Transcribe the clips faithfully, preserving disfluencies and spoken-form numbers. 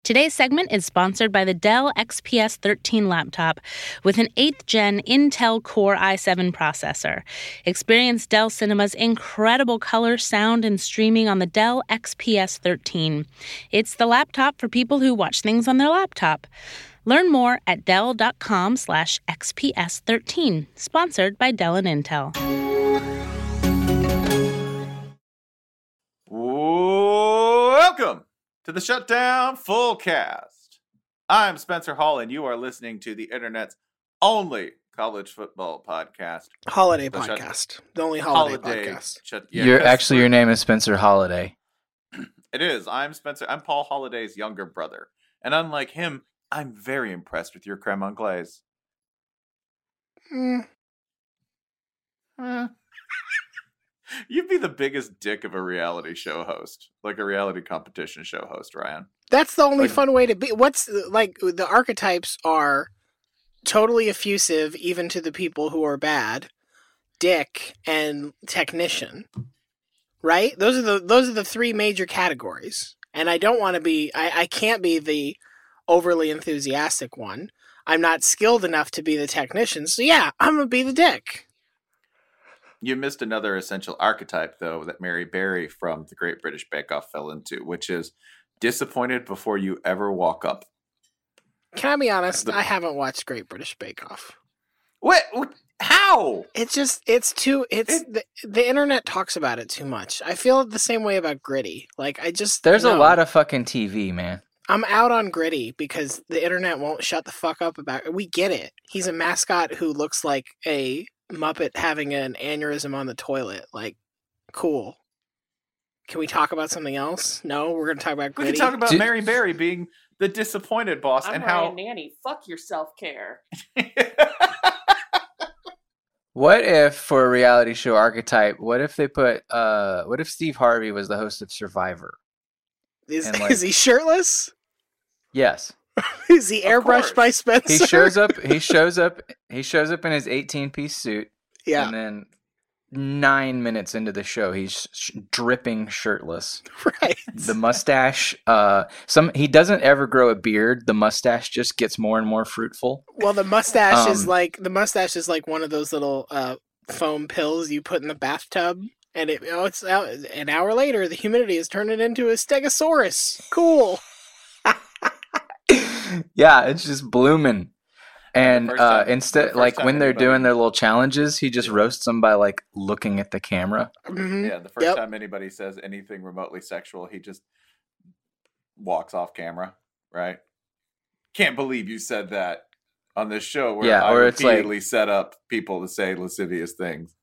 Today's segment is sponsored by the Dell X P S thirteen laptop with an eighth gen Intel Core i seven processor. Experience Dell Cinema's incredible color, sound, and streaming on the Dell X P S thirteen. It's the laptop for people who watch things on their laptop. Learn more at dell.com slash XPS13, sponsored by Dell and Intel. Welcome to the Shutdown Fullcast. I'm Spencer Hall, and you are listening to the internet's only college football podcast. Holiday the podcast. Shut- the only holiday, holiday podcast. Shut- yeah, You're actually your name is Spencer Holiday. It is. I'm Spencer. I'm Paul Holiday's younger brother. And unlike him, I'm very impressed with your creme anglaise. Mm. Eh. You'd be the biggest dick of a reality show host, like a reality competition show host, Ryan. That's the only like, fun way to be. What's like the archetypes are totally effusive, even to the people who are bad. Dick and technician, right? Those are the those are the three major categories. And I don't want to be. I, I can't be the overly enthusiastic one. I'm not skilled enough to be the technician. So yeah, I'm gonna be the dick. You missed another essential archetype, though, that Mary Berry from the Great British Bake Off fell into, which is disappointed before you ever walk up. Can I be honest? The... I haven't watched Great British Bake Off. What? what? How? It's just, it's too, it's, it... the, the internet talks about it too much. I feel the same way about Gritty. Like, I just... There's no. a lot of fucking T V, man. I'm out on Gritty because the internet won't shut the fuck up about it. We get it. He's a mascot who looks like a Muppet having an aneurysm on the toilet. Like, cool. Can we talk about something else? No, we're going to talk about Gritty. We can talk about Do- Mary Berry being the disappointed boss I'm and Ryan how Nanny. Fuck your self-care. What if, for a reality show archetype, what if they put, uh, what if Steve Harvey was the host of Survivor? Is, and, like- is he shirtless? Yes. Is he Of airbrushed by course. Spencer? He shows up, he shows up, he shows up in his eighteen-piece suit, Yeah, and then nine minutes into the show, he's sh- dripping shirtless. right. The mustache, uh, some he doesn't ever grow a beard. The mustache just gets more and more fruitful. Well, the mustache is Um, like the mustache is like one of those little uh, foam pills you put in the bathtub, and it oh, it's out, an hour later the humidity has turned it into a stegosaurus. Cool. Yeah, it's just blooming. And The first uh, time- the instead, first like time when they're anybody- doing their little challenges, he just roasts them by like looking at the camera. Mhm. yeah, the first Yep. time anybody says anything remotely sexual, he just walks off camera, right? Can't believe you said that on this show where Yeah, I or it's like- repeatedly set up people to say lascivious things.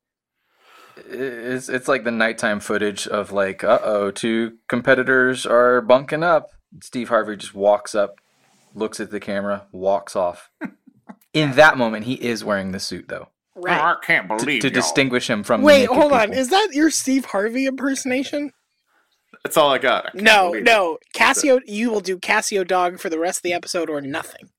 It's it's like the nighttime footage of like, uh oh, two competitors are bunking up. Steve Harvey just walks up, looks at the camera, walks off. In that moment, he is wearing the suit though, Right. I can't to, believe to y'all. distinguish him from. the Wait, naked hold on. people. Is that your Steve Harvey impersonation? That's all I got. I can't No, believe it. no. Cassio, you will do Cassio Dog for the rest of the episode or nothing.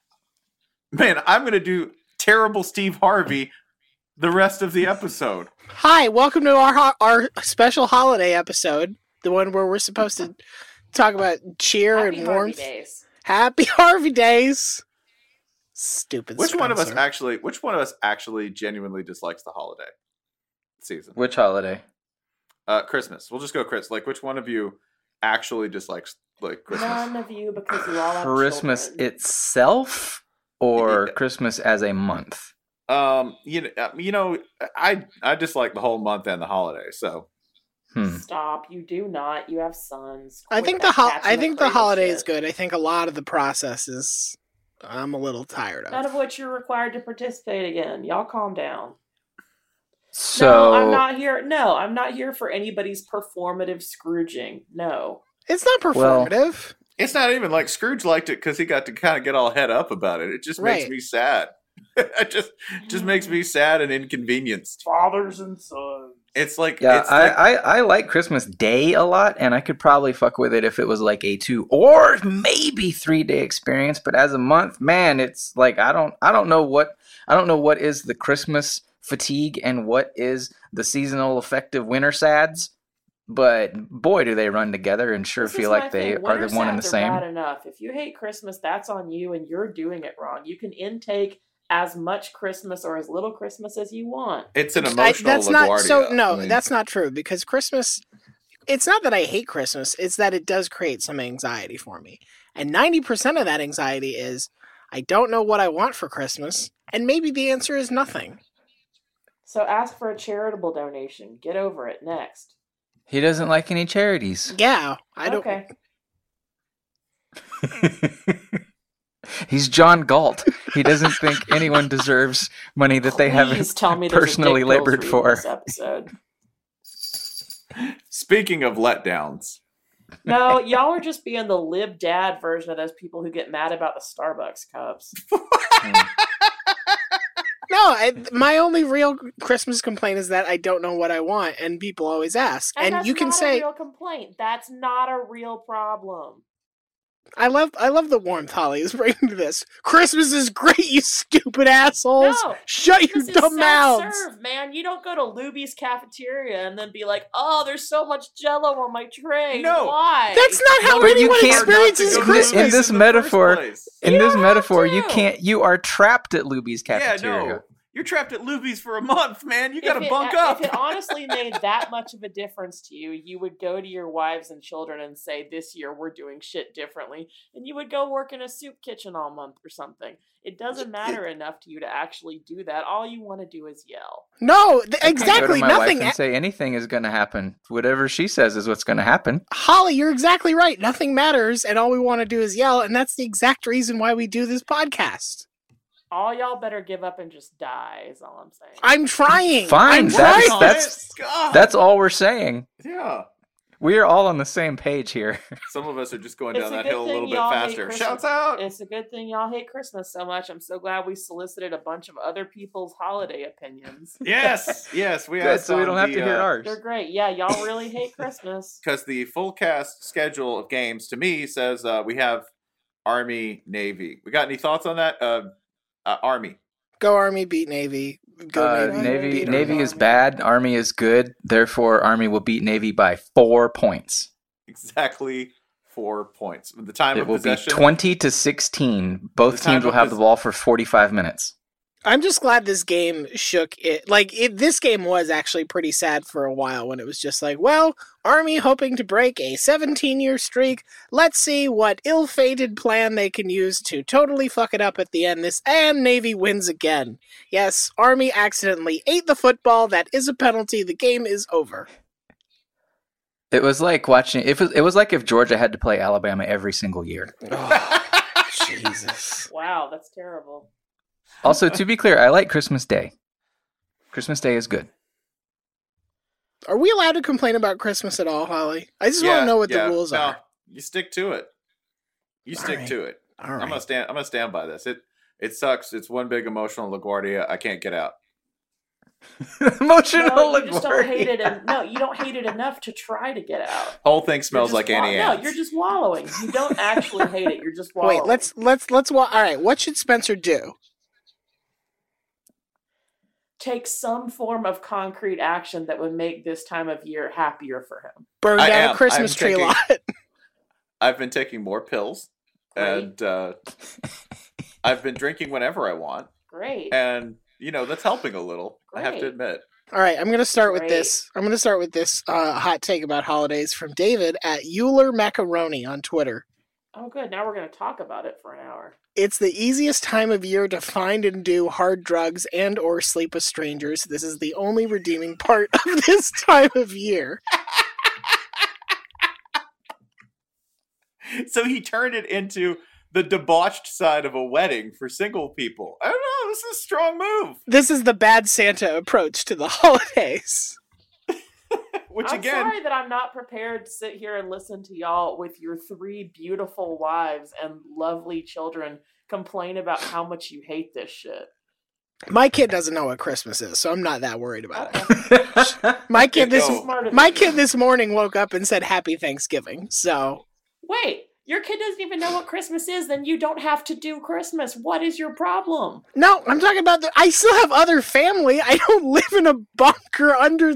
Man, I'm gonna do terrible Steve Harvey the rest of the episode. Hi, welcome to our ho- our special holiday episode, the one where we're supposed to talk about cheer Happy and Harvey warmth. Days. Happy Harvey Days. Stupid. Which one of us Spencer. actually? Which one of us actually genuinely dislikes the holiday season? Which holiday? Uh, Christmas. We'll just go Chris. Like, which one of you actually dislikes like Christmas? None of you, because you all have Christmas children. itself or Yeah. Christmas as a month? Um, you know, uh, you know, I I dislike the whole month and the holiday. So Hmm. Stop! You do not. You have sons. I Quit think that the ho- catching I think the cradle holiday shit. is good. I think a lot of the process is I'm a little tired of. None of which you're required to participate in. Y'all calm down. So no, I'm not here. No, I'm not here for anybody's performative Scrooging. No. It's not Well- performative. it's not even like Scrooge liked it because he got to kind of get all head up about it. It just makes Right. me sad. it just just makes me sad and inconvenienced. Fathers and sons. It's like yeah, it's I, like, I, I like Christmas Day a lot, and I could probably fuck with it if it was like a two or maybe three day experience. But as a month, man, it's like I don't I don't know what I don't know what is the Christmas fatigue and what is the seasonal affective winter sads. but boy, do they run together and sure This is feel my like they thing. are Winter the one and the sads are same. bad enough. If you hate Christmas, that's on you, and you're doing it wrong. You can intake as much Christmas or as little Christmas as you want. It's an I, emotional that's not LaGuardia. so. No, I mean, that's not true because Christmas. It's not that I hate Christmas. It's that it does create some anxiety for me, and ninety percent of that anxiety is I don't know what I want for Christmas, and maybe the answer is nothing. So ask for a charitable donation. Get over it. Next. He doesn't like any charities. Yeah, I don't. Okay. He's John Galt. He doesn't think anyone deserves money that they Please haven't tell me there's a personally Dick Pills labored read for. This episode. Speaking of letdowns, No, y'all are just being the lib dad version of those people who get mad about the Starbucks cups. No, I, my only real Christmas complaint is that I don't know what I want, and people always ask. And, And, that's you can not say, a real complaint. That's not a real problem. "I love, I love the warmth Holly is bringing to this. Christmas is great, you stupid assholes! No, Shut your This is dumb mouths!" self-serve, man. You don't go to Luby's cafeteria and then be like, "Oh, there's so much Jello on my tray." No. Why? That's not how No, but you anyone can't- experiences Not to go to Christmas. In Luby's this the metaphor- first place. In You this don't have metaphor, you to. can't. You are trapped at Luby's Yeah, cafeteria. no. You're trapped at Luby's for a month, man. You If gotta it- bunk up. If it honestly made that much of a difference to you, you would go to your wives and children and say, "This year we're doing shit differently," and you would go work in a soup kitchen all month or something. It doesn't matter enough to you to actually do that. All you want to do is yell. No, th- I can't exactly go to my nothing. wife and say anything is going to happen. Whatever she says is what's going to happen. Holly, you're exactly right. Nothing matters, and all we want to do is yell, and that's the exact reason why we do this podcast. All y'all better give up and just die, is all I'm saying. I'm trying. Fine, I'm that's- trying. that's- God. That's all we're saying. yeah. We are all on the same page here. Some of us are just going It's down a that good hill a thing little bit y'all hate faster. Christmas. Shouts out. It's a good thing y'all hate Christmas so much. I'm so glad we solicited a bunch of other people's holiday opinions. Yes, yes, we Good, asked so we on don't have the, to hear uh, ours. They're great. Yeah, y'all really hate Christmas. because the full cast schedule of games to me says uh, we have Army, Navy. We got any thoughts on that? Uh, uh, Army. Go Army, beat Navy. Go Uh, Navy. Navy beat Navy Army. is bad. Army is good. Therefore, Army will beat Navy by four points. Exactly four points. The time It of will be possession. twenty to sixteen. Both The time teams will of have the pos- ball for forty-five minutes. I'm just glad this game shook it. Like, it, this game was actually pretty sad for a while when it was just like, well, Army hoping to break a seventeen-year streak. Let's see what ill-fated plan they can use to totally fuck it up at the end. This and Navy wins again. Yes, Army accidentally ate the football. That is a penalty. The game is over. It was like watching. It was. It was like if Georgia had to play Alabama every single year. Jesus. Wow, that's terrible. Also, to be clear, I like Christmas Day. Christmas Day is good. Are we allowed to complain about Christmas at all, Holly? I just Yeah, want to know what yeah. the rules No, are. You stick to it. You All stick right. to it. All I'm gonna right. stand. I'm gonna stand by this. It it sucks. It's one big emotional LaGuardia. I can't get out. Emotional No, you just don't hate LaGuardia. it. En- no, you don't hate it enough to try to get out. Whole thing You're smells just like wa- Annie No, Ann's. you're just wallowing. You don't actually hate it. You're just wallowing. Wait, let's let's let's wa- All right, what should Spencer do? take some form of concrete action that would make this time of year happier for him. Burn I down am. a Christmas I'm tree taking- lot. I've been taking more pills, Great. and uh, I've been drinking whenever I want, Great. and you know that's helping a little. I have to Great. admit. All right, I'm going to start with Great. this. I'm going to start with this uh, hot take about holidays from David at Euler Macaroni on Twitter. Oh, good. Now we're going to talk about it for an hour. It's the easiest time of year to find and do hard drugs and or sleep with strangers. This is the only redeeming part of this time of year. So he turned it into the debauched side of a wedding for single people. I don't know. This is a strong move. This is the bad Santa approach to the holidays. Which I'm again, sorry that I'm not prepared to sit here and listen to y'all with your three beautiful wives and lovely children complain about how much you hate this shit. My kid doesn't know what Christmas is, so I'm not that worried about it. Okay. My kid this No. Smart of my you. kid this morning woke up and said Happy Thanksgiving. So Wait, your kid doesn't even know what Christmas is, then you don't have to do Christmas. What is your problem? no, I'm talking about the. I still have other family. I don't live in a bunker under the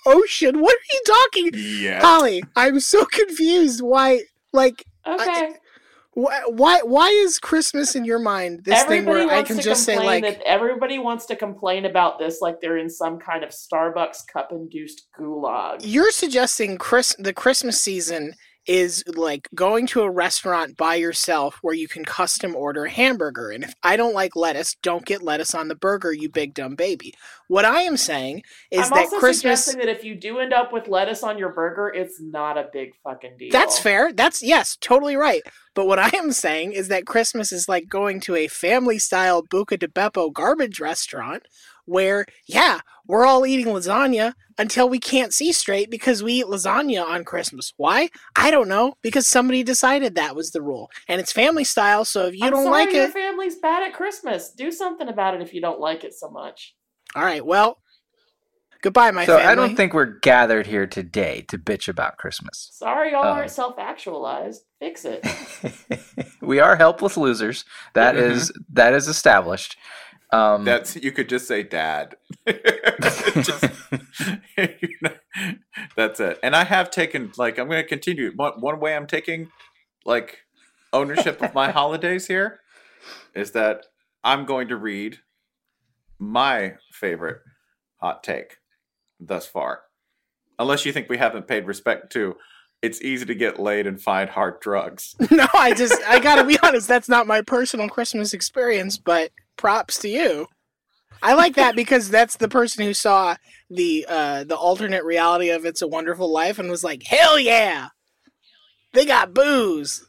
ocean. What are you talking? Yeah. Holly, I'm so confused. Why, like, Okay. I, why, why, why is Christmas in your mind this Everybody thing where I wants can to just say, complain like, that everybody wants to complain about this like they're in some kind of Starbucks cup-induced gulag. you're suggesting Chris, the Christmas season is like going to a restaurant by yourself where you can custom order a hamburger. And if I don't like lettuce, don't get lettuce on the burger, you big dumb baby. What I am saying is I'm that also Christmas. suggesting that if you do end up with lettuce on your burger, it's not a big fucking deal. That's fair. That's, yes, totally right. But what I am saying is that Christmas is like going to a family style Buca de Beppo garbage restaurant where, yeah, we're all eating lasagna until we can't see straight because we eat lasagna on Christmas. Why? I don't know. Because somebody decided that was the rule. And it's family style, so if you I'm don't sorry like your it. family's bad at Christmas. Do something about it if you don't like it so much. All right, well, goodbye, my so family. I don't think we're gathered here today to bitch about Christmas. Sorry y'all Um, aren't self-actualized. Fix it. We are helpless losers. That Mhm. is that is established. Um, That's you could just say dad. Just- you know, that's it. And I have taken like I'm going to continue. One one way I'm taking like ownership of my holidays here is that I'm going to read my favorite hot take thus far. Unless you think we haven't paid respect to it's easy to get laid and find hard drugs. No, I just, I gotta be honest, that's not my personal Christmas experience, but props to you. I like that because that's the person who saw the uh, the alternate reality of It's a Wonderful Life and was like, hell yeah! They got booze!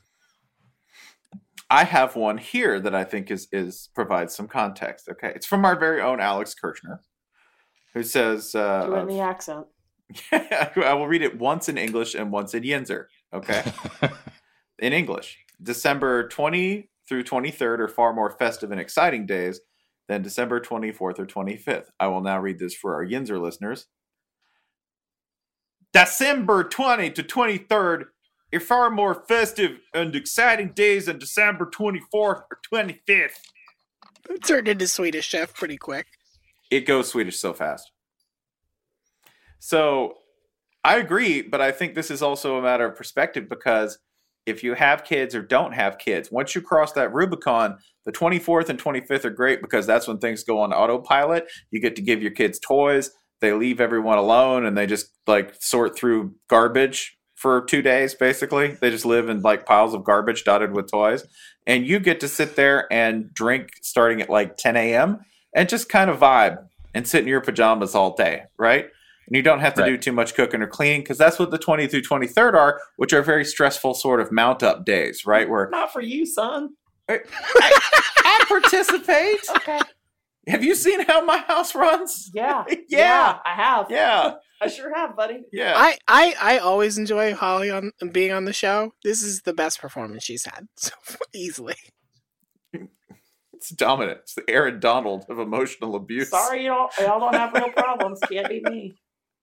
I have one here that I think is is provides some context. Okay, it's from our very own Alex Kirshner, who says, uh, Doing the accent. I will read it once in English and once in Yinzer. Okay, in English, December twentieth through twenty-third are far more festive and exciting days than December twenty-fourth or twenty-fifth. I will now read this for our Yinzer listeners. December twentieth to twenty-third are far more festive and exciting days than December twenty-fourth or twenty-fifth. It turned into Swedish Chef pretty quick. It goes Swedish so fast. So I agree, but I think this is also a matter of perspective because if you have kids or don't have kids, once you cross that Rubicon, the twenty-fourth and twenty-fifth are great because that's when things go on autopilot. You get to give your kids toys. They leave everyone alone and they just like sort through garbage for two days, basically. They just live in like piles of garbage dotted with toys. And you get to sit there and drink starting at like ten a.m. and just kind of vibe and sit in your pajamas all day, right? And you don't have to Right. do too much cooking or cleaning because that's what the twentieth through twenty-third are, which are very stressful sort of mount up days, right? Where Not for you, son. I, I participate. Okay. Have you seen how my house runs? Yeah. Yeah. I have. Yeah, I sure have, buddy. yeah. I, I, I always enjoy Holly on being on the show. This is the best performance she's had, so easily. It's dominant. It's the Aaron Donald of emotional abuse. Sorry, you don't, y'all don't have real problems. Can't be me.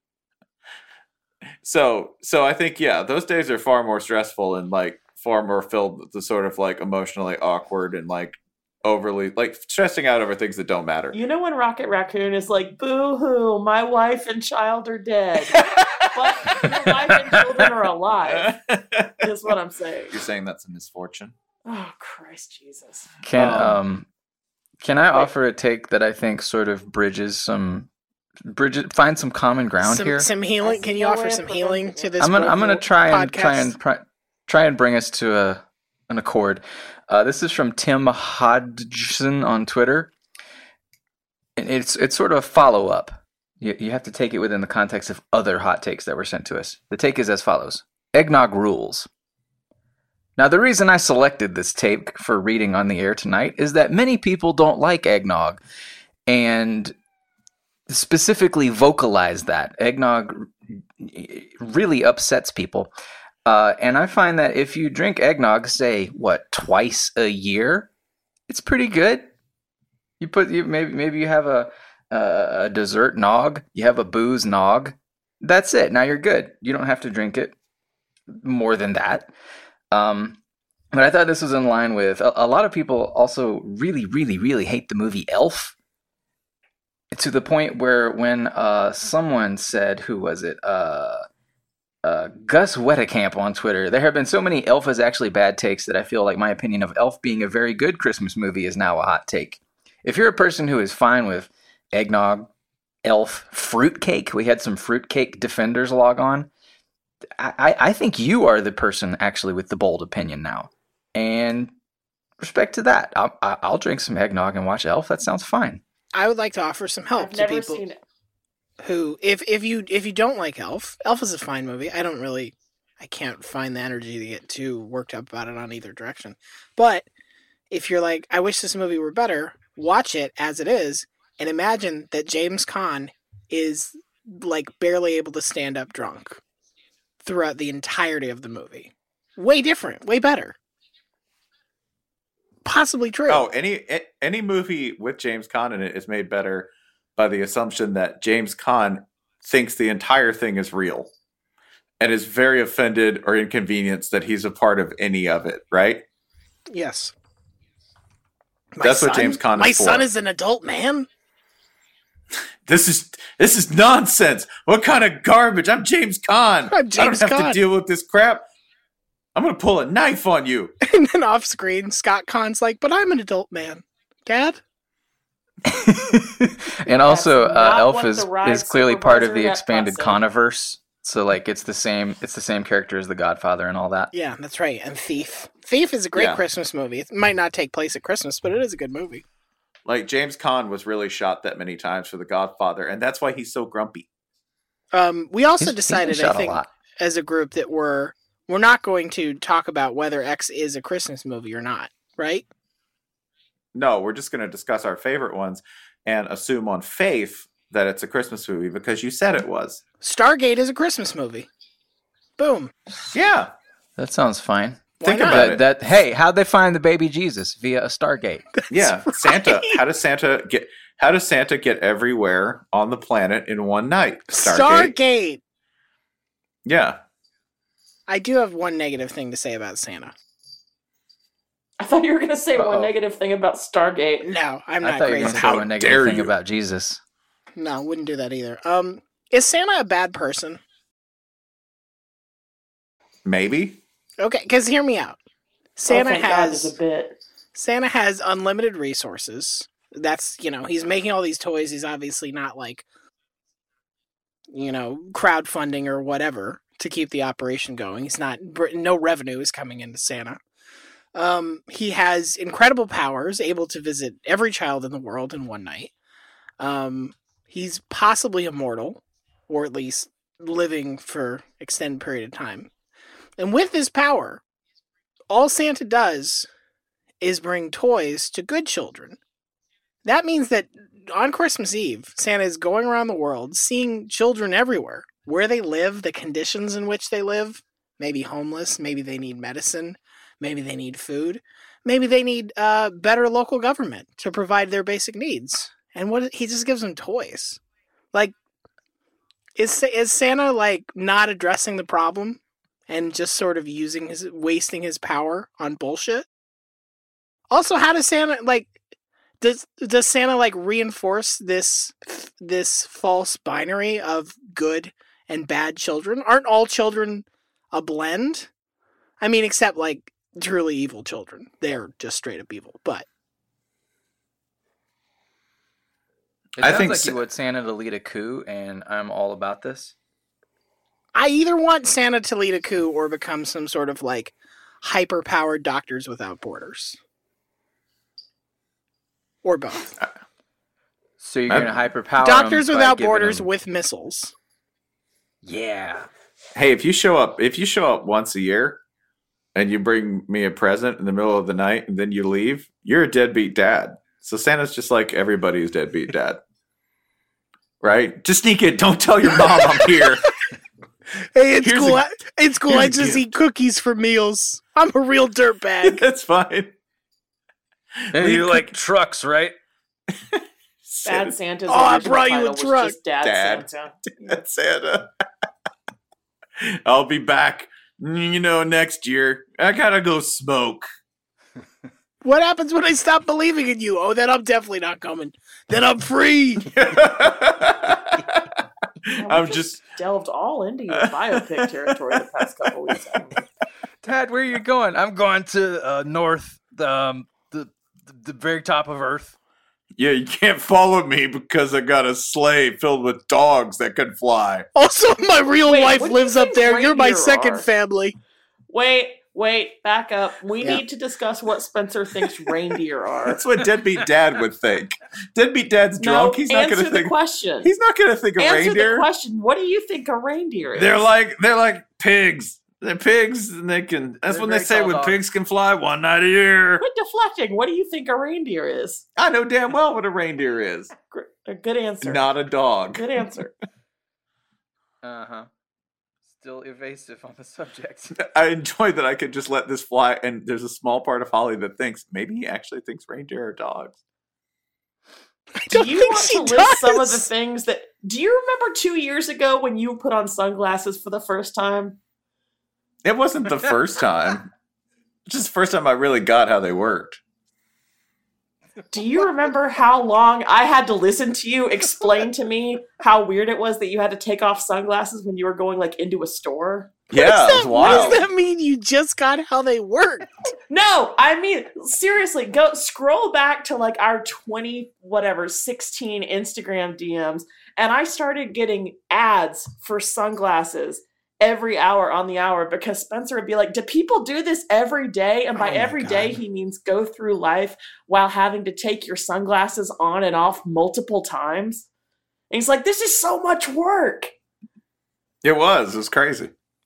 So, so I think yeah, those days are far more stressful and like far more filled with the sort of like emotionally awkward and like overly like stressing out over things that don't matter. You know when Rocket Raccoon is like, boo-hoo, my wife and child are dead. But your wife and children are alive, is what I'm saying. You're saying that's a misfortune? Oh, Christ Jesus. Can Um, um can I wait. offer a take that I think sort of bridges some bridges find some common ground some, here? some I healing. see Can you no offer way of some healing preventing to it. this? I'm gonna I'm gonna broken try and try podcast? and try, try and bring us to a an accord. Uh, this is from Tim Hodgson on Twitter. And it's it's sort of a follow up. You you have to take it within the context of other hot takes that were sent to us. The take is as follows: Eggnog rules. Now, the reason I selected this tape for reading on the air tonight is that many people don't like eggnog, and specifically vocalize that. Eggnog really upsets people. Uh, and I find that if you drink eggnog, say, what, twice a year, it's pretty good. You put you maybe maybe you have a a dessert nog, you have a booze nog. That's it. Now you're good. You don't have to drink it more than that. Um, but I thought this was in line with a, a lot of people also really, really, really hate the movie Elf. to the point where when uh, someone said, who was it? Uh, uh, Gus Wettercamp on Twitter. There have been so many Elf is actually bad takes that I feel like my opinion of Elf being a very good Christmas movie is now a hot take. If you're a person who is fine with eggnog, Elf, fruitcake, we had some fruitcake defenders log on. I, I think you are the person actually with the bold opinion now. And respect to that. I'll, I'll drink some eggnog and watch Elf. That sounds fine. I would like to offer some help I've to never people seen it. who, if if you if you don't like Elf, Elf is a fine movie. I don't really, I can't find the energy to get too worked up about it on either direction. But if you're like, I wish this movie were better, watch it as it is, and imagine that James Caan is like barely able to stand up drunk throughout the entirety of the movie. Way different, way better. Possibly true. Oh, any any movie with James Caan in it is made better by the assumption that James Caan thinks the entire thing is real and is very offended or inconvenienced that he's a part of any of it, right? Yes. My That's son, what James Caan is My for. son is an adult man. This is this is nonsense. What kind of garbage? I'm James Caan. I'm James I don't have Caan. to deal with this crap. I'm going to pull a knife on you. And then off screen, Scott Caan's like, but I'm an adult man. Dad? And also, That's uh, not Elf what is the ride is clearly part of supervisor the at expanded Epcot said. Coniverse. So like it's the same it's the same character as the Godfather and all that. Yeah, that's right. And Thief. Thief is a great Yeah. Christmas movie. It might not take place at Christmas, but it is a good movie. Like, James Caan was really shot that many times for The Godfather, and that's why he's so grumpy. Um, we also He's- he's been decided, I shot a think, lot. as a group that we're we're not going to talk about whether X is a Christmas movie or not, right? No, we're just going to discuss our favorite ones and assume on faith that it's a Christmas movie because you said it was. Stargate is a Christmas movie. Boom. Yeah. That sounds fine. Why Think not? about That, it. that hey, how'd they find the baby Jesus? Via a Stargate. Yeah. right. Santa. How does Santa get how does Santa get everywhere on the planet in one night? Stargate. Yeah. I do have one negative thing to say about Santa. I thought you were going to say Uh-oh. one negative thing about Stargate. No, I'm I not thought you were crazy. going to How say one negative dare thing you. about Jesus. No, wouldn't do that either. Um, is Santa a bad person? Maybe. Okay, because hear me out. Santa oh, thank God, has there's a bit. Santa has unlimited resources. That's, you know, he's making all these toys. He's obviously not like, you know, crowdfunding or whatever to keep the operation going. He's not, no revenue is coming into Santa. Um, he has incredible powers, able to visit every child in the world in one night. Um, he's possibly immortal, or at least living for extended period of time. And with this power, all Santa does is bring toys to good children. That means that on Christmas Eve, Santa is going around the world, seeing children everywhere, where they live, the conditions in which they live, maybe homeless, maybe they need medicine, maybe they need food, maybe they need uh, better local government to provide their basic needs. And what he just gives them toys. Like, is is Santa like not addressing the problem and just sort of using his wasting his power on bullshit? Also, how does Santa like does does Santa like reinforce this this false binary of good and bad children? Aren't all children a blend? I mean, except like truly evil children. They're just straight up evil. But It I sounds think like Sa- you want Santa to lead a coup, and I'm all about this. I either want Santa to lead a coup or become some sort of like hyper powered Doctors Without Borders. Or both. So you're I- going to hyperpower Doctors him by Without giving Borders him- with missiles. Yeah. Hey, if you show up if you show up once a year and you bring me a present in the middle of the night and then you leave, you're a deadbeat dad. So Santa's just like everybody's deadbeat dad. Right? Just sneak it. Don't tell your mom I'm here. Hey, it's Here's cool. a- I, it's cool. here's I a just gift. eat cookies for meals. I'm a real dirtbag. That's fine. And Leave you cook- like trucks, right? Bad Santa's Oh, I original brought you a title was truck. just Dad, Dad. Santa. Dad Santa. I'll be back, you know, next year. I gotta go smoke. What happens when I stop believing in you? Oh, then I'm definitely not coming. Then I'm free. Yeah, we I'm just delved all into your biopic territory the past couple weeks. Dad, where are you going? I'm going to uh, north, um, the, the the very top of Earth. yeah. You can't follow me because I got a sleigh filled with dogs that can fly. Also, my real Wait, wife what do lives you up think there. You're my reindeer second are? family. Wait, wait, back up. We Yeah. need to discuss what Spencer thinks reindeer are. That's what deadbeat dad would think. Deadbeat dad's No, drunk. He's not answer going to the think. question. He's not going to think of Answer reindeer. the question. What do you think a reindeer is? They're like they're like pigs. They're pigs, and they can. That's They're when they very say tall when dogs. pigs can fly one night a year. Quit deflecting. What do you think a reindeer is? I know damn well what a reindeer is. Gr- A good answer. Not a dog. Good answer. Uh huh. Still evasive on the subject. I enjoy that I could just let this fly, and there's a small part of Holly that thinks maybe he actually thinks reindeer are dogs. I Do don't you think want she to does. list some of the things that? Do you remember two years ago when you put on sunglasses for the first time? It wasn't the first time. Just the first time I really got how they worked. Do you remember how long I had to listen to you explain to me how weird it was that you had to take off sunglasses when you were going like into a store? Yeah, What does it was that- wild. What does that mean? You just got how they work? No, I mean seriously, go scroll back to like our twenty whatever sixteen Instagram D Ms and I started getting ads for sunglasses every hour on the hour because Spencer would be like, do people do this every day? And by Oh my every day, God. he means go through life while having to take your sunglasses on and off multiple times. And he's like, this is so much work. It was. It was crazy.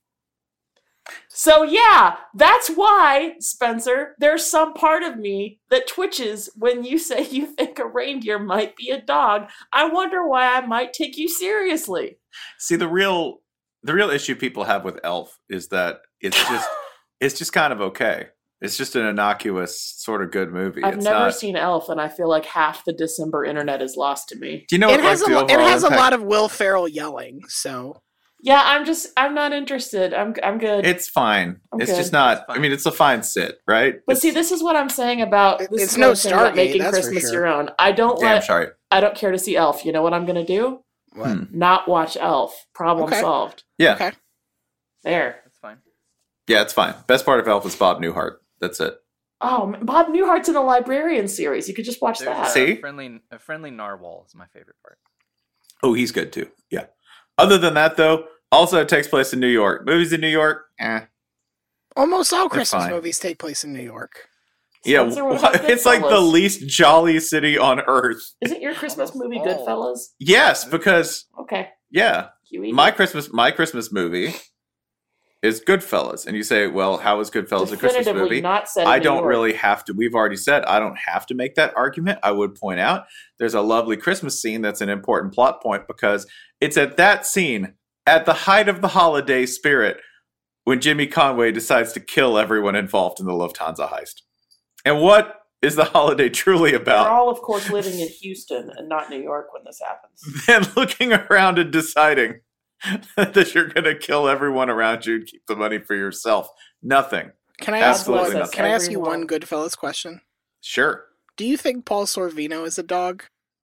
So yeah, that's why, Spencer, there's some part of me that twitches when you say you think a reindeer might be a dog. I wonder why I might take you seriously. See, the real the real issue people have with Elf is that it's just it's just kind of okay. It's just an innocuous sort of good movie. I've it's never not, seen Elf, and I feel like half the December internet is lost to me. Do you know It what has like a the lo- it overall has a impact- lot of Will Ferrell yelling. So Yeah, I'm just, I'm not interested. I'm, I'm good. It's fine. I'm it's good. just not. It's I fine. mean, it's a fine sit, right? but It's- see, this is what I'm saying about It- this it's is no what I'm saying about Stargate, making that's for Christmas sure. your own. I don't damn let, sorry. I don't care to see Elf. You know what I'm gonna do? what? Hmm. Not watch Elf. Problem Okay. solved. Yeah, Okay. There. That's fine. yeah, it's fine. Best part of Elf is Bob Newhart. That's it. Oh, Bob Newhart's in the Librarian series. You could just watch There's that. a See? friendly, a friendly narwhal is my favorite part. Oh, he's good too. Yeah. Other than that, though, also it takes place in New York. Movies in New York, eh. Almost all It's Christmas fine. movies take place in New York. Yeah, Spencer, what about it's like the Goodfellas? least jolly city on earth. Isn't your Christmas Almost movie all. Goodfellas? Yes, because Okay. yeah, Huey. my Christmas my Christmas movie is Goodfellas, and you say, well, how is Goodfellas a Christmas Definitively movie? not set in I New don't York. really have to. We've already said I don't have to make that argument. I would point out there's a lovely Christmas scene that's an important plot point because it's at that scene, at the height of the holiday spirit, when Jimmy Conway decides to kill everyone involved in the Lufthansa heist. And what is the holiday truly They're about? all, of course, living in Houston and not New York when this happens. Than looking around and deciding that you're going to kill everyone around you and keep the money for yourself. Nothing. Can I ask Absolutely one, nothing. Can I ask you Everyone. one Goodfellas question? Sure. Do you think Paul Sorvino is a dog?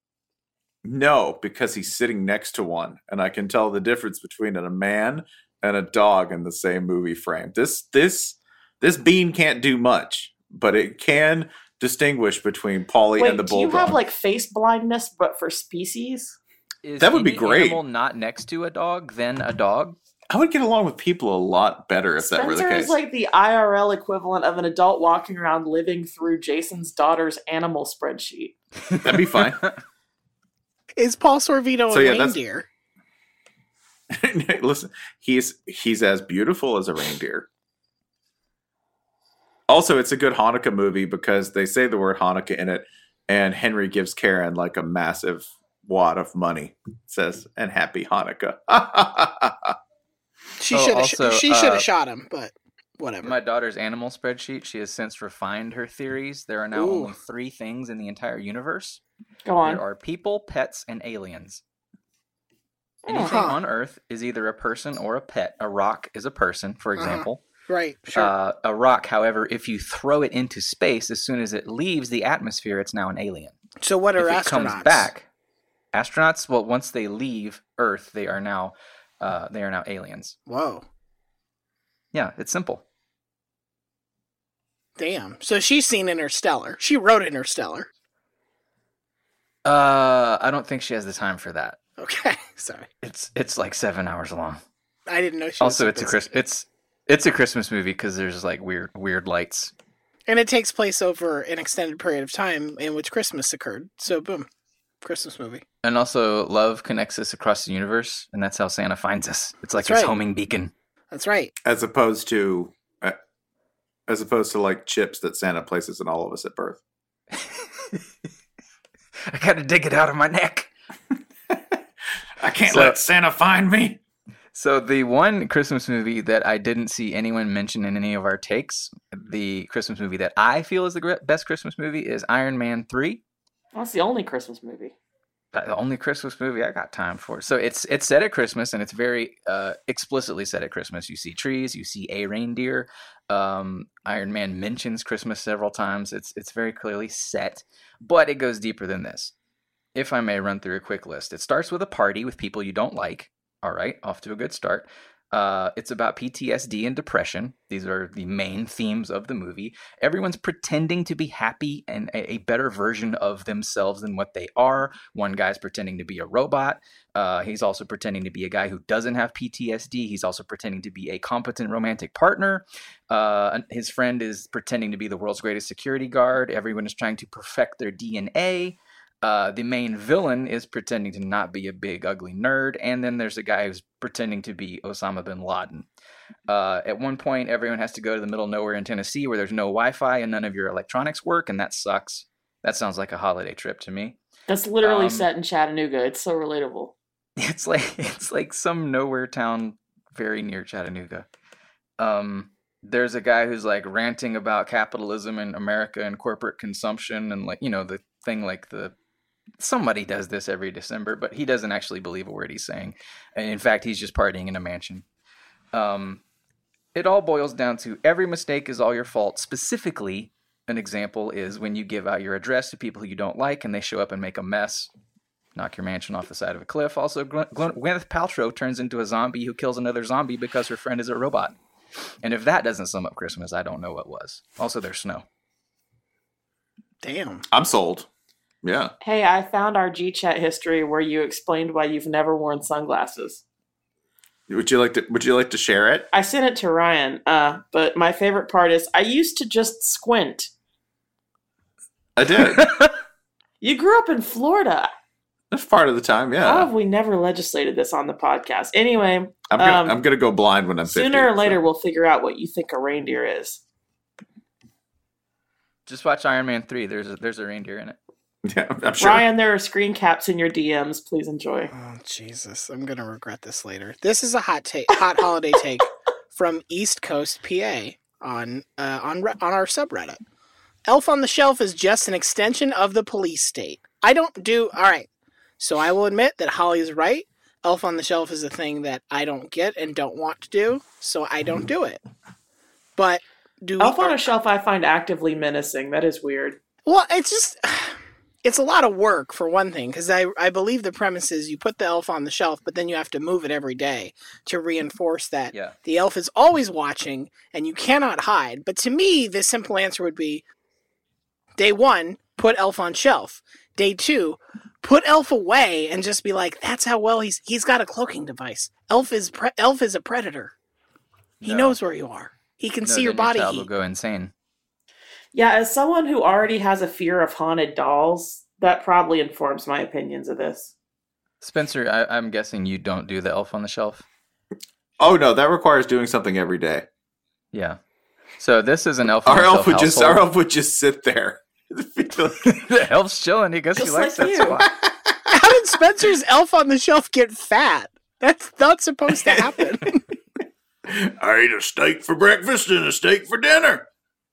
No, because he's sitting next to one, and I can tell the difference between a man and a dog in the same movie frame. This this this bean can't do much, but it can distinguish between Paulie Wait, and the do you bulldog. have like face blindness, but for species? Is That would be any great. Animal not next to a dog, then a dog. I would get along with people a lot better if that were the Spencer case. is like the I R L equivalent of an adult walking around living through Jason's daughter's animal spreadsheet. That'd be fine. Is Paul Sorvino So, a yeah, that's- reindeer? Listen, he's he's as beautiful as a reindeer. Also, it's a good Hanukkah movie because they say the word Hanukkah in it, and Henry gives Karen like a massive wad of money. It says, and happy Hanukkah. She Oh, should have. also, She should have uh, shot him, but whatever. My daughter's animal spreadsheet, she has since refined her theories. There are now Ooh. only three things in the entire universe. Go on. There are people, pets, and aliens. Oh, Anything huh. on Earth is either a person or a pet. A rock is a person, for Uh-huh. example. Right, sure. Uh, a rock, however, if you throw it into space, as soon as it leaves the atmosphere, it's now an alien. So what are if astronauts? it comes back, astronauts, well, once they leave Earth, they are now uh, they are now aliens. Whoa. Yeah, it's simple. Damn. So she's seen Interstellar. She wrote Interstellar. Uh, I don't think she has the time for that. Okay, sorry. It's it's like seven hours long. I didn't know she was Also, so it's a busy. Chris. It's it's a Christmas movie because there's like weird weird lights. And it takes place over an extended period of time in which Christmas occurred. So boom, Christmas movie. And also, love connects us across the universe, and that's how Santa finds us. It's like That's his right. homing beacon. That's right. As opposed to, uh, as opposed to like chips that Santa places in all of us at birth. I gotta dig it out of my neck. I can't So- let Santa find me. So the one Christmas movie that I didn't see anyone mention in any of our takes, the Christmas movie that I feel is the gr- best Christmas movie is Iron Man three. That's the only Christmas movie. The only Christmas movie I got time for. So it's it's set at Christmas, and it's very uh, explicitly set at Christmas. You see trees, you see a reindeer. Um, Iron Man mentions Christmas several times. It's it's very clearly set, but it goes deeper than this. If I may run through a quick list, it starts with a party with people you don't like. All right, off to a good start. Uh, it's about P T S D and depression. These are the main themes of the movie. Everyone's pretending to be happy and a, a better version of themselves than what they are. One guy's pretending to be a robot. Uh, he's also pretending to be a guy who doesn't have P T S D. He's also pretending to be a competent romantic partner. Uh, his friend is pretending to be the world's greatest security guard. Everyone is trying to perfect their D N A. Uh, the main villain is pretending to not be a big, ugly nerd. And then there's a guy who's pretending to be Osama bin Laden. Uh, at one point, everyone has to go to the middle of nowhere in Tennessee where there's no Wi-Fi and none of your electronics work, and that sucks. That sounds like a holiday trip to me. That's literally Um, set in Chattanooga. It's so relatable. It's like it's like some nowhere town very near Chattanooga. Um, there's a guy who's like ranting about capitalism in America and corporate consumption and like, you know, the thing like the somebody does this every December, but he doesn't actually believe a word he's saying. And in fact, he's just partying in a mansion. Um, it all boils down to every mistake is all your fault. Specifically, an example is when you give out your address to people who you don't like and they show up and make a mess, knock your mansion off the side of a cliff. Also, Gwen- Gwyneth Paltrow turns into a zombie who kills another zombie because her friend is a robot. And if that doesn't sum up Christmas, I don't know what was. Also, there's snow. Damn. I'm sold. Yeah. Hey, I found our G Chat history where you explained why you've never worn sunglasses. Would you like to? Would you like to share it? I sent it to Ryan, uh, but my favorite part is I used to just squint. I did. You grew up in Florida. That's part of the time. How Yeah. have we never legislated this on the podcast? Anyway, I'm gonna. um, I'm gonna go blind when I'm fifty. sooner or later so- we'll figure out what you think a reindeer is. Just watch Iron Man three. There's a, there's a reindeer in it. Yeah, I'm sure. Ryan, there are screen caps in your D Ms. Please enjoy. Oh Jesus, I'm gonna regret this later. This is a hot take, hot holiday take from East Coast P A on uh, on re- on our subreddit. Elf on the Shelf is just an extension of the police state. I don't do all right. So I will admit that Holly is right. Elf on the Shelf is a thing that I don't get and don't want to do, so I don't do it. But do Elf on a Shelf I find actively menacing. That is weird. Well, it's just, it's a lot of work for one thing, because I, I believe the premise is you put the elf on the shelf, but then you have to move it every day to reinforce that Yeah. the elf is always watching and you cannot hide. But to me, the simple answer would be, day one, put elf on shelf. Day two, put elf away and just be like, that's how well he's, he's got a cloaking device. Elf is, pre- elf is a predator. He No. knows where you are. He can No, see your then body child will heat. go insane. Yeah, as someone who already has a fear of haunted dolls, that probably informs my opinions of this. Spencer, I, I'm guessing you don't do the Elf on the Shelf. Oh no, that requires doing something every day. Yeah. So this is an Elf on Our the elf Shelf would just. Our household. elf would just sit there. The elf's chilling. He guess he Just likes like that you. spot. How did Spencer's elf on the shelf get fat? That's not supposed to happen. I ate a steak for breakfast and a steak for dinner.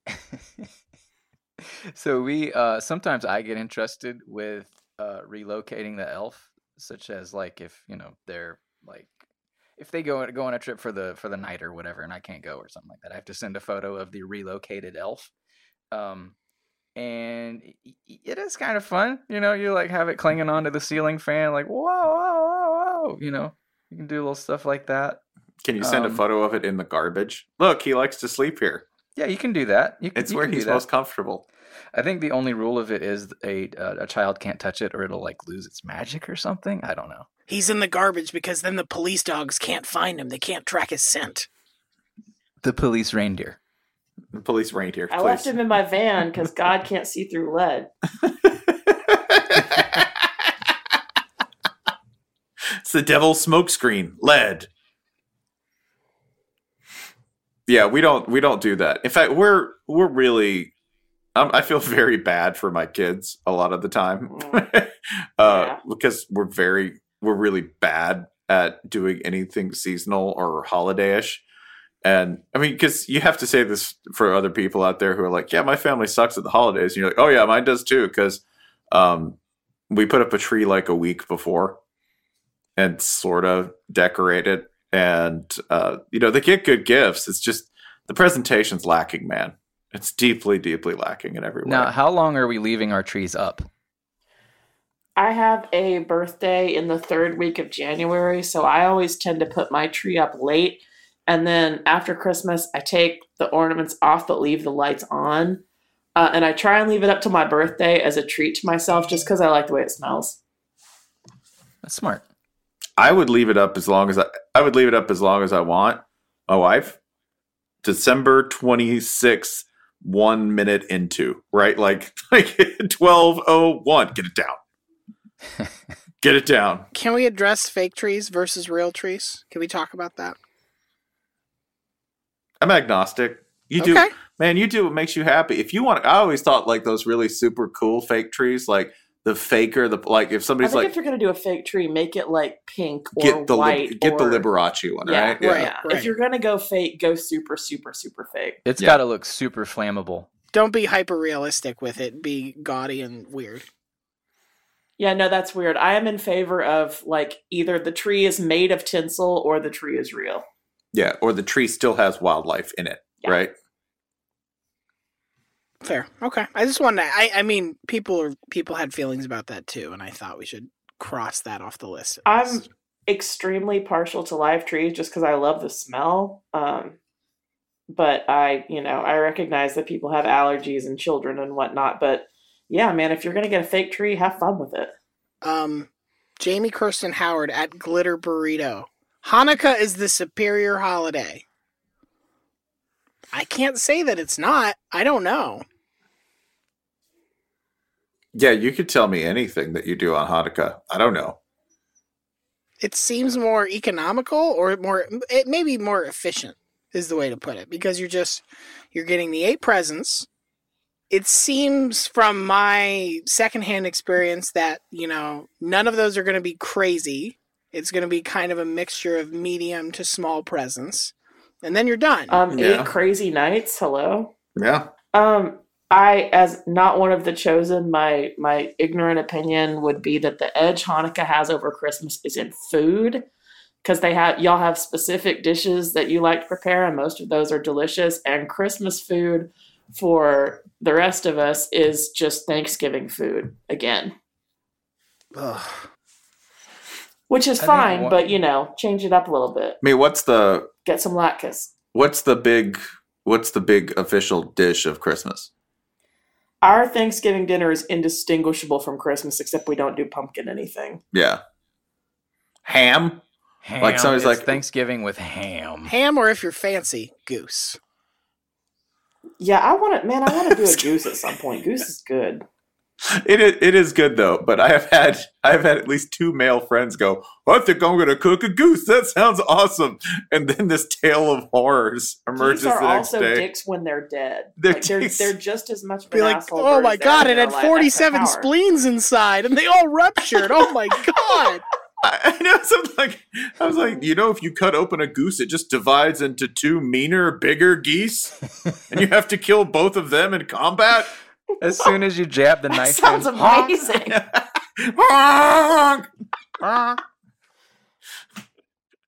So we uh, sometimes I get interested with uh, relocating the elf, such as like if you know they're like if they go go on a trip for the for the night or whatever, and I can't go or something like that, I have to send a photo of the relocated elf. Um, and it is kind of fun, you know. You like have it clinging onto the ceiling fan, like whoa, whoa, whoa, whoa. You know, you can do little stuff like that. Can you send Um, a photo of it in the garbage? Look, he likes to sleep here. Yeah, you can do that. You can, It's you where can do he's that. most comfortable. I think the only rule of it is a uh, a child can't touch it, or it'll like lose its magic or something. I don't know. He's in the garbage because then the police dogs can't find him. They can't track his scent. The police reindeer. The police reindeer, I please. left him in my van because God can't see through lead. It's the devil's smokescreen, lead. Yeah, we don't we don't do that. In fact, we're we're really. Um, I feel very bad for my kids a lot of the time, uh, Yeah. because we're very we're really bad at doing anything seasonal or holidayish. And I mean, because you have to say this for other people out there who are like, "Yeah, my family sucks at the holidays." And you're like, "Oh yeah, mine does too," because um, we put up a tree like a week before and sort of decorate it, and uh, you know they get good gifts. It's just the presentation's lacking, man. It's deeply, deeply lacking in every way. Now, how long are we leaving our trees up? I have a birthday in the third week of January, so I always tend to put my tree up late. And then after Christmas, I take the ornaments off but leave the lights on. Uh, and I try and leave it up to my birthday as a treat to myself just because I like the way it smells. That's smart. I would leave it up as long as I, I would leave it up as long as I want. My wife, December twenty-sixth, one minute into, right? Like, like twelve oh one. Get it down. Get it down. Can we address fake trees versus real trees? Can we talk about that? I'm agnostic. You do, Okay. man, you do what makes you happy. If you want, I always thought like those really super cool fake trees, like the faker, the like if I somebody's think like, if you're going to do a fake tree, make it like pink or get the white. get the or, Liberace one, Yeah, right? right. Yeah. If you're going to go fake, go super, super, super fake. It's Yeah. got to look super flammable. Don't be hyper realistic with it. Be gaudy and weird. Yeah, no, that's weird. I am in favor of like either the tree is made of tinsel or the tree is real. Yeah, or the tree still has wildlife in it, Yeah. right? Fair. Okay. I just wanted to, I, I mean, people are, people had feelings about that too, and I thought we should cross that off the list. I'm extremely partial to live trees just because I love the smell. Um, but I, you know, I recognize that people have allergies and children and whatnot. But yeah, man, if you're going to get a fake tree, have fun with it. Um, Jamie Kirsten Howard at Glitter Burrito. Hanukkah is the superior holiday. I can't say that it's not. I don't know. Yeah, you could tell me anything that you do on Hanukkah. I don't know. It seems more economical, or more, it may be more efficient is the way to put it, because you're just, you're getting the eight presents. It seems from my secondhand experience that, you know, none of those are going to be crazy. It's going to be kind of a mixture of medium to small presents. And then you're done. Um, Yeah. Eight crazy nights. Hello. Yeah. Um, I, as not one of the chosen, my my ignorant opinion would be that the edge Hanukkah has over Christmas is in food, because they have y'all have specific dishes that you like to prepare, and most of those are delicious. And Christmas food for the rest of us is just Thanksgiving food again, Ugh. which is I think fine, one- but you know, change it up a little bit. I mean, what's the Get some latkes. what's the big what's the big official dish of Christmas? Our Thanksgiving dinner is indistinguishable from Christmas, except we don't do pumpkin anything. Yeah. Ham? Ham. Like somebody's It's like- Thanksgiving with ham. Ham, or if you're fancy, goose. Yeah, I want to, man, I want to do a goose at some point. Goose is good. It is, it is good though, but I have had I have had at least two male friends go, I think I'm gonna cook a goose. That sounds awesome. And then this tale of horrors emerges Geese are the next also day. dicks when they're dead. They're Like, they're, dicks. they're just as much of Be an like, asshole oh bird my as they god, are it in had real life. That's forty-seven their power. spleens inside, and they all ruptured. Oh my god. I, I know something like I was like, you know, if you cut open a goose, it just divides into two meaner, bigger geese, and you have to kill both of them in combat. As soon as you jab the That knife sounds in, amazing. Honk! I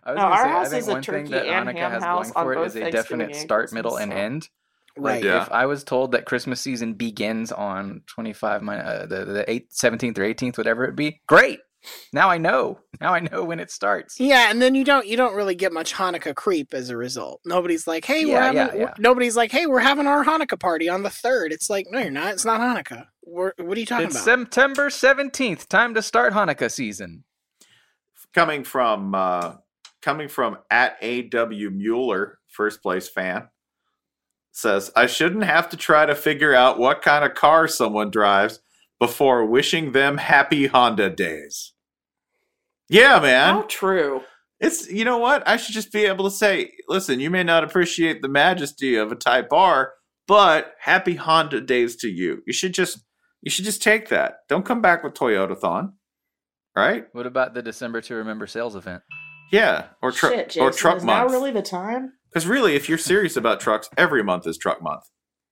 I was No, gonna our say, I house think is a one thing turkey that and Hanukkah ham has house going on for it both is a Thanksgiving definite and start, Christmas, middle, and so- end. Right. Like, Yeah. if I was told that Christmas season begins on twenty-five, mi- uh, the the eighth, seventeenth, or eighteenth, whatever it be, great. Now I know. Now I know when it starts. Yeah, and then you don't you don't really get much Hanukkah creep as a result. Nobody's like, hey, we're Yeah, having yeah, yeah. nobody's like, hey, we're having our Hanukkah party on the third. It's like, no, you're not. It's not Hanukkah. We're, what are you talking It's about? September seventeenth. Time to start Hanukkah season. Coming from uh, coming from at A W Mueller, first place fan, says, I shouldn't have to try to figure out what kind of car someone drives before wishing them happy Honda days. Yeah, man. How true. It's, you know what? I should just be able to say, listen, you may not appreciate the majesty of a Type R, but happy Honda days to you. You should just you should just take that. Don't come back with Toyotathon. Right? What about the December to Remember sales event? Yeah. Or truck Shit, Jason, or truck is month. now really the time? Because really, if you're serious about trucks, every month is truck month.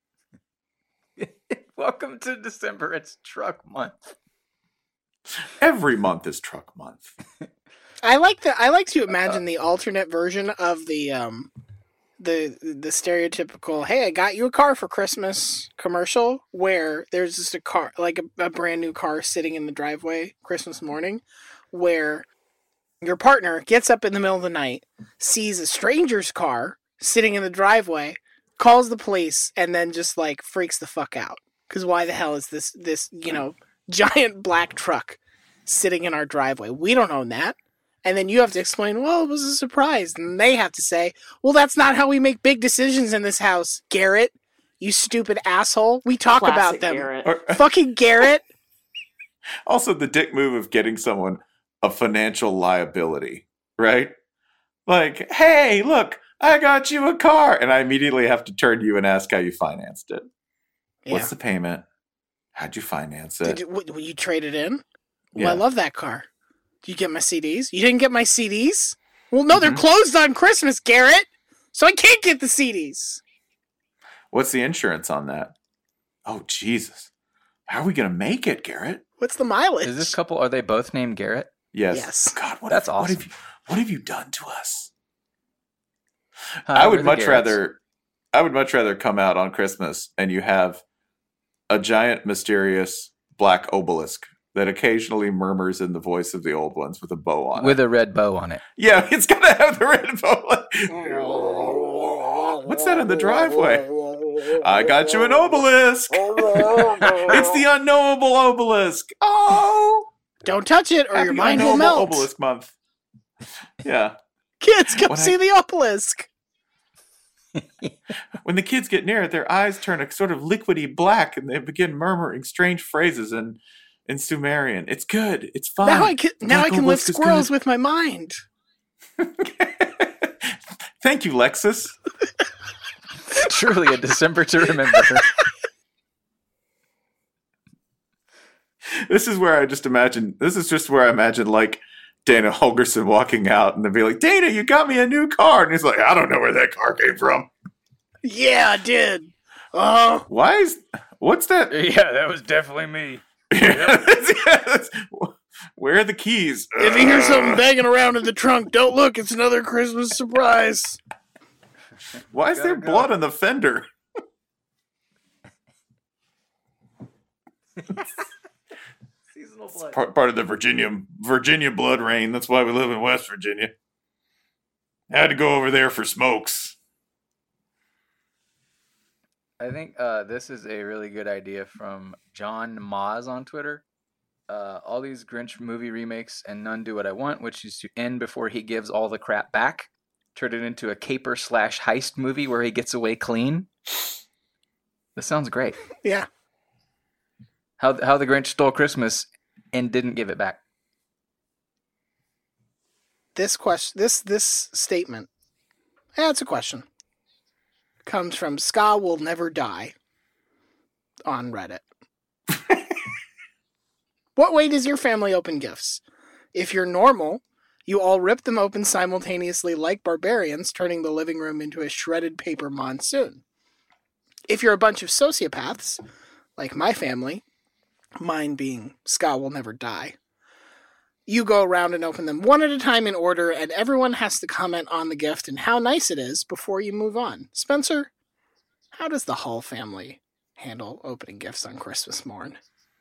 Welcome to December. It's truck month. Every month is truck month. I like the I like to imagine the alternate version of the um the the stereotypical hey, I got you a car for Christmas commercial where there's just a car like a, a brand new car sitting in the driveway Christmas morning where your partner gets up in the middle of the night, sees a stranger's car sitting in the driveway, calls the police, and then just like freaks the fuck out. Because why the hell is this this, you know, giant black truck sitting in our driveway? We don't own that. And then you have to explain, well, it was a surprise. And they have to say, well, that's not how we make big decisions in this house, Garrett. You stupid asshole. We talk Classic about them. Garrett. Or- Fucking Garrett. Also, the dick move of getting someone a financial liability, right? Like, hey, look, I got you a car. And I immediately have to turn to you and ask how you financed it. Yeah. What's the payment? How'd you finance it? Did you, what, you trade it in? Well, Yeah. I love that car. Did you get my C Ds? You didn't get my C Ds? Well, no, they're Mhm. closed on Christmas, Garrett. So I can't get the C Ds. What's the insurance on that? Oh, Jesus. How are we going to make it, Garrett? What's the mileage? Is this couple, are they both named Garrett? Yes. Yes. God, what That's have, what awesome. have you what have you done to us? Hi, I we're would the much Garretts. rather I would much rather come out on Christmas and you have a giant mysterious black obelisk that occasionally murmurs in the voice of the old ones with a bow on With it. a red bow on it. Yeah, it's gonna have the red bow. What's that in the driveway? I got you an obelisk. It's the unknowable obelisk. Oh, Don't touch it or happy your mind will unknowable melt. obelisk month. Yeah. Kids, come When I- see the obelisk. When the kids get near it, their eyes turn a sort of liquidy black and they begin murmuring strange phrases in, in Sumerian. It's good. It's fine. Now I can The now I black can lift obelisk is squirrels good. with my mind. Thank you, Lexus. Truly a December to remember. This is where I just imagine, this is just where I imagine like Dana Holgerson walking out and they'd be like, Dana, you got me a new car. And he's like, I don't know where that car came from. Yeah, I did. Oh, Why is, what's that? Yeah, that was definitely me. Yes. Where are the keys? if you hear something banging around in the trunk, don't look. It's another Christmas surprise. Why is there Gotta go. blood on the fender? Seasonal blood. Part, part of the Virginia Virginia blood rain. That's why we live in West Virginia. Had to go over there for smokes. I think uh, this is a really good idea from John Maz on Twitter. Uh, all these Grinch movie remakes and None Do What I Want, which is to end before he gives all the crap back. Turn it into a caper slash heist movie where he gets away clean. This sounds great. Yeah. How how the Grinch stole Christmas and didn't give it back. This question, this this statement, yeah, it's a question. Comes from Ska Will Never Die on Reddit. What way does your family open gifts? If you're normal, you all rip them open simultaneously like barbarians, turning the living room into a shredded paper monsoon. If you're a bunch of sociopaths, like my family, mine being Ska Will Never Die, You go around and open them one at a time in order, and everyone has to comment on the gift and how nice it is before you move on. Spencer, how does the Hull family handle opening gifts on Christmas morn?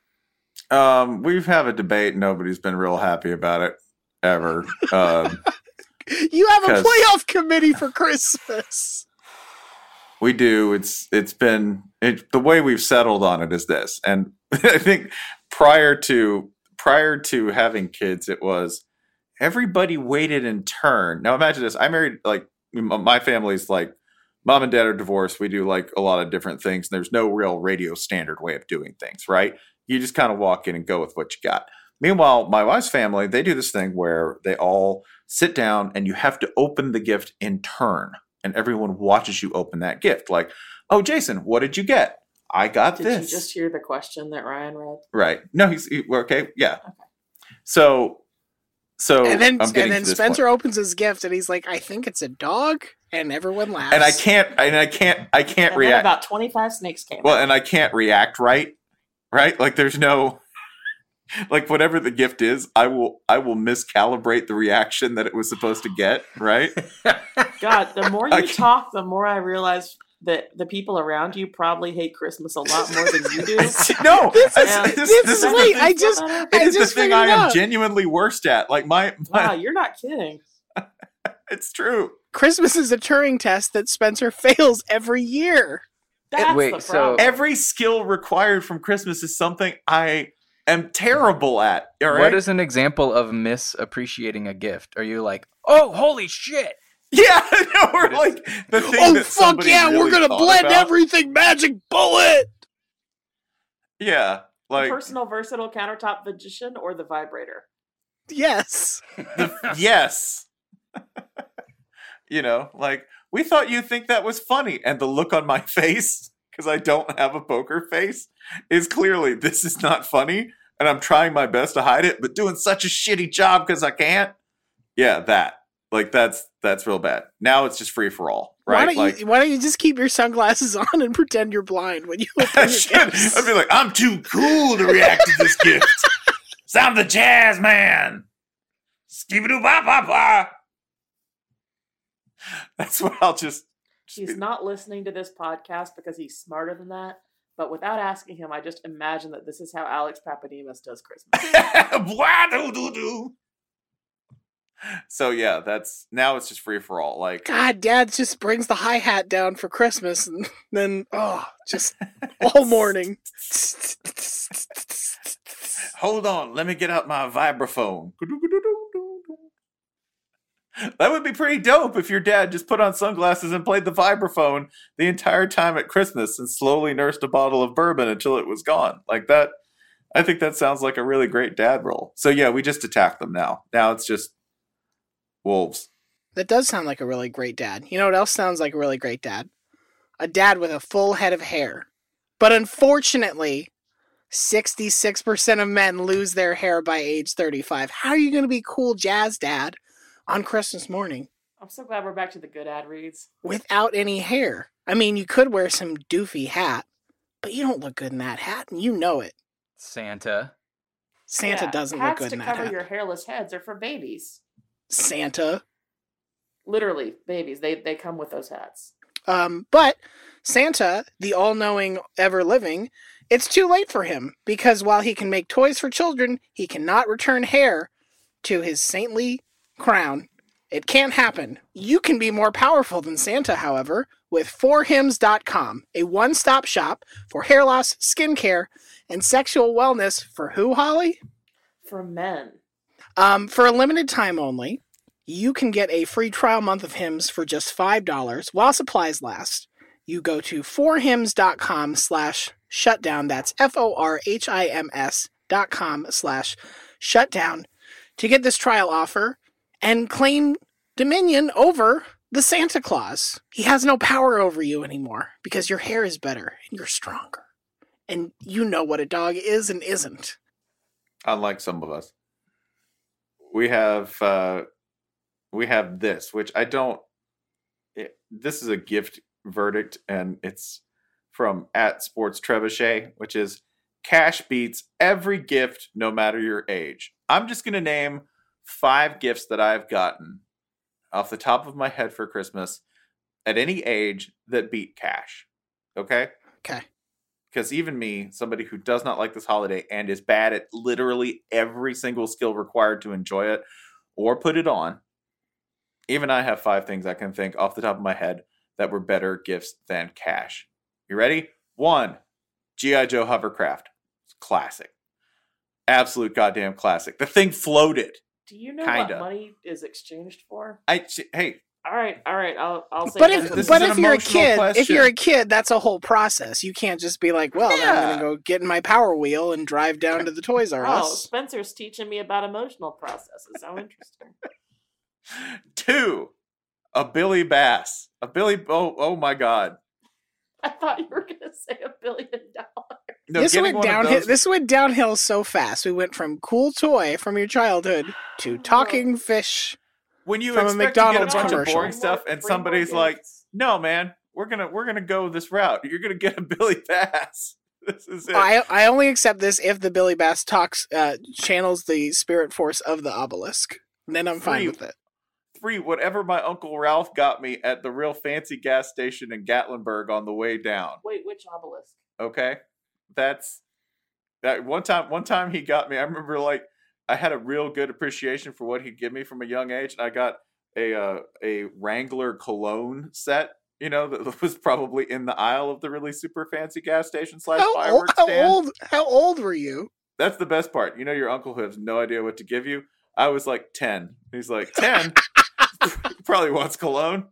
Um, we've had a debate. Nobody's been real happy about it ever. Um, you have a 'cause- playoff committee for Christmas. We do. It's it's been it, the way we've settled on it is this, and I think prior to prior to having kids, it was everybody waited in turn. Now imagine this: I married like my family's like mom and dad are divorced. We do like a lot of different things. And there's no real radio standard way of doing things, right? You just kind of walk in and go with what you got. Meanwhile, my wife's family, they do this thing where they all sit down and you have to open the gift in turn. And everyone watches you open that gift. Like, oh, Jason, what did you get? I got Did this. you just hear the question that Ryan read? Right. No, he's he, okay. Yeah. Okay. So, so and then, I'm and then Spencer point. opens his gift and he's like, I think it's a dog. And everyone laughs. And I can't, and I can't, I can't and react. About twenty-five snakes came Well, out. and I can't react right. Right. Like there's no, like whatever the gift is, I will, I will miscalibrate the reaction that it was supposed to get. Right. God, the more you talk, the more I realize that the people around you probably hate Christmas a lot more than you do. no, this, this, this, this, this is wait. I just, it I is just the thing I am out. genuinely worst at. Like my, my wow, you're not kidding. It's true. Christmas is a Turing test that Spencer fails every year. That's Wait, the so- problem. Every skill required from Christmas is something I am terrible at. All right? What is an example of misappreciating a gift? Are you like, oh, holy shit? Yeah, no, we're like the thing. Oh that fuck somebody yeah, really we're gonna thought blend about. everything magic bullet. Yeah, like the personal versatile countertop magician or the vibrator? Yes. the, yes. You know, like we thought you'd think that was funny, and the look on my face, because I don't have a poker face, is clearly this is not funny, and I'm trying my best to hide it, but doing such a shitty job because I can't. Yeah, that. Like that's that's real bad. Now it's just free for all, right? Why don't, like, you, why don't you just keep your sunglasses on and pretend you're blind when you open I your should. gifts? I'd be like, I'm too cool to react to this gift. So I'm the jazz man. Skibidoo ba ba ba. That's what I'll just. He's not listening to this podcast because he's smarter than that. But without asking him, I just imagine that this is how Alex Papadimas does Christmas. Blah, doo, doo, doo. So yeah, that's now it's just free for all. Like God, Dad just brings the hi hat down for Christmas, and then oh, just all morning. hold on, let me get out my vibraphone. That would be pretty dope if your dad just put on sunglasses and played the vibraphone the entire time at Christmas and slowly nursed a bottle of bourbon until it was gone. Like that, I think that sounds like a really great dad role. So yeah, we just attack them now. Now it's just wolves. That does sound like a really great dad. You know what else sounds like a really great dad? A dad with a full head of hair. But unfortunately, sixty-six percent of men lose their hair by age thirty-five. How are you going to be cool jazz dad on Christmas morning I'm so glad we're back to the good ad reads. without any hair? I mean, you could wear some doofy hat, but you don't look good in that hat, and you know it. Santa. Santa Yeah, doesn't look hats good to in that cover hat. your hairless heads are for babies. Santa. Literally, babies. They they come with those hats. Um, but Santa, the all-knowing, ever-living, it's too late for him, because while he can make toys for children, he cannot return hair to his saintly crown. It can't happen. You can be more powerful than Santa, however, with four hims dot com, a one-stop shop for hair loss, skincare, and sexual wellness for who, Holly? For men. Um, for a limited time only, you can get a free trial month of Hims for just five dollars while supplies last. You go to four hims dot com slash shutdown. That's F O R H I M S dot com slash shutdown to get this trial offer and claim dominion over the Santa Claus. He has no power over you anymore because your hair is better and you're stronger. And you know what a dog is and isn't. Unlike some of us. We have uh, we have this, which I don't. It, this is a gift verdict, and it's from at Sports Trebuchet, which is cash beats every gift, no matter your age. I'm just going to name five gifts that I've gotten off the top of my head for Christmas at any age that beat cash. Okay? Okay. Because even me, somebody who does not like this holiday and is bad at literally every single skill required to enjoy it or put it on, even I have five things I can think off the top of my head that were better gifts than cash. You ready? One, G I. Joe hovercraft. It's classic. Absolute goddamn classic. The thing floated. Do you know Kinda. what money is exchanged for? I hey, All right, all right. I'll I'll say. But that if for This but is if an you're a emotional kid, if question. you're a kid, that's a whole process. You can't just be like, well, now I'm Yeah. gonna go get in my Power Wheel and drive down to the Toys R Oh, Us. Spencer's teaching me about emotional processes. How interesting. two, a Billy Bass. A Billy oh oh my god. I thought you were gonna say a billion dollars. No, this getting went one of downhill. those- This went downhill so fast. We went from cool toy from your childhood to talking fish. when you from a expect McDonald's to get a bunch commercial. of boring stuff and Three more somebody's like, gifts. no man, we're gonna we're gonna go this route. You're gonna get a Billy Bass. This is it. I I only accept this if the Billy Bass talks uh, channels the spirit force of the obelisk. Then I'm fine Three. with it. Three, whatever my Uncle Ralph got me at the real fancy gas station in Gatlinburg on the way down. Wait, which obelisk? Okay, that's that one time. One time he got me. I remember like I had a real good appreciation for what he'd give me from a young age, and I got a uh, a Wrangler cologne set. You know, that was probably in the aisle of the really super fancy gas station slash How, old, fireworks how stand. old? How old were you? That's the best part. You know, your uncle who has no idea what to give you. I was like ten. He's like ten. Probably wants cologne.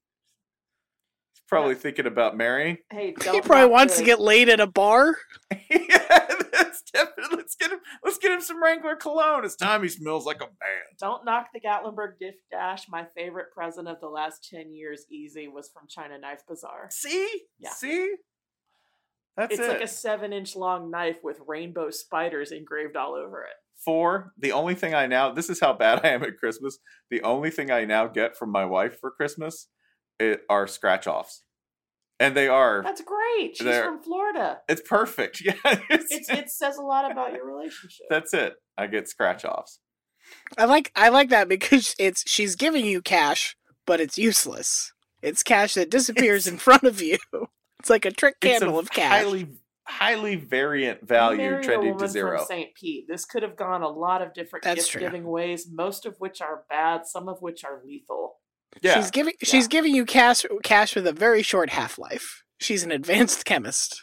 He's probably thinking about marrying. Hey, He don't probably knock wants the- to get laid at a bar. Yeah, that's definitely. Let's get him. Let's get him some Wrangler cologne. It's time he smells like a man. Don't knock the Gatlinburg gift dash. My favorite present of the last ten years, easy, was from China Knife Bazaar. See, Yeah. see. That's It's it. like a seven-inch long knife with rainbow spiders engraved all over it. Four. The only thing I now. This is how bad I am at Christmas. The only thing I now get from my wife for Christmas it, are scratch offs, and they are. That's great. She's There- from Florida. It's perfect. Yeah, it's, It's, it says a lot about your relationship. that's it. I get scratch offs. I like I like that because it's she's giving you cash, but it's useless. It's cash that disappears It's- in front of you. It's like a trick It's candle a of cash. highly, highly variant You value married a trending woman to zero. from Saint Pete. This could have gone a lot of different That's gift true. giving ways, most of which are bad, some of which are lethal. Yeah, She's giving she's giving you cash cash with a very short half life. She's an advanced chemist.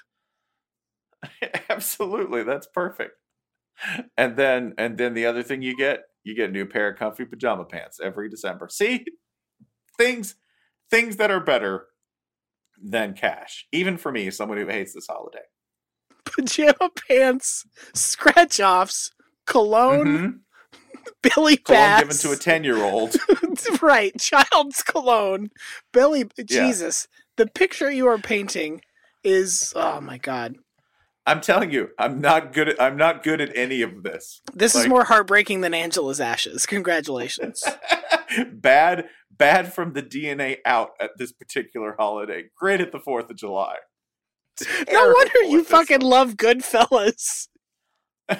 absolutely. That's perfect. And then, and then the other thing you get, you get a new pair of comfy pajama pants every December. See, things, things that are better than cash, even for me, someone who hates this holiday. Pajama pants, scratch offs, cologne, Mhm. Billy Cologne Bass. given to a ten-year-old. Right, child's cologne. Billy Yeah. Jesus. The picture you are painting is oh my god. I'm telling you, I'm not good at. I'm not good at any of this. This is Like- more heartbreaking than Angela's ashes. Congratulations. bad, bad from the D N A out at this particular holiday. Great at the Fourth of July. No Terrible wonder you at this fucking love Goodfellas. one.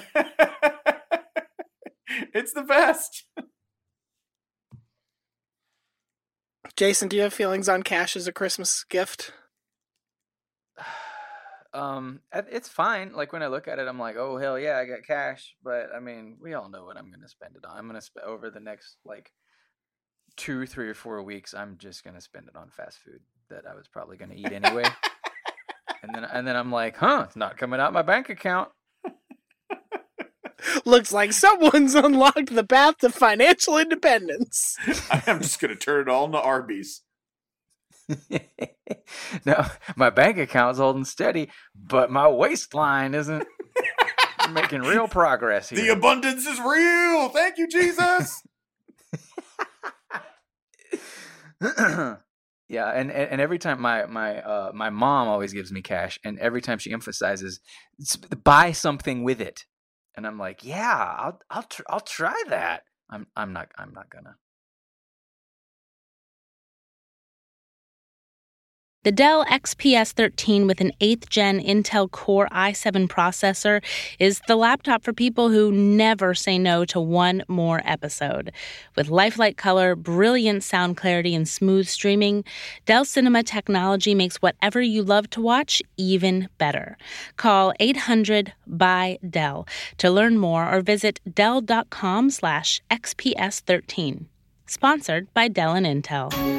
It's the best. Jason, do you have feelings on cash as a Christmas gift? Um, it- it's fine. Like when I look at it, I'm like, oh hell yeah, I got cash. But I mean, we all know what I'm gonna spend it on. I'm gonna spend over the next like two, three or four weeks. I'm just gonna spend it on fast food that I was probably gonna eat anyway. and then and then I'm like, huh, it's not coming out my bank account. Looks like someone's unlocked the path to financial independence. I'm just gonna turn it all into Arby's. No, my bank account's holding steady, but my waistline isn't making real progress The here. abundance is real. Thank you, Jesus. Yeah, and, and and every time my my uh my mom always gives me cash, and every time she emphasizes "S- buy something with it, and I'm like, yeah, I'll I'll tr- I'll try that. I'm I'm not I'm not gonna. The Dell X P S thirteen with an eighth gen Intel Core i seven processor is the laptop for people who never say no to one more episode. With lifelike color, brilliant sound clarity, and smooth streaming, Dell Cinema technology makes whatever you love to watch even better. Call eight hundred by Dell to learn more or visit dell dot com slash X P S thirteen. Sponsored by Dell and Intel.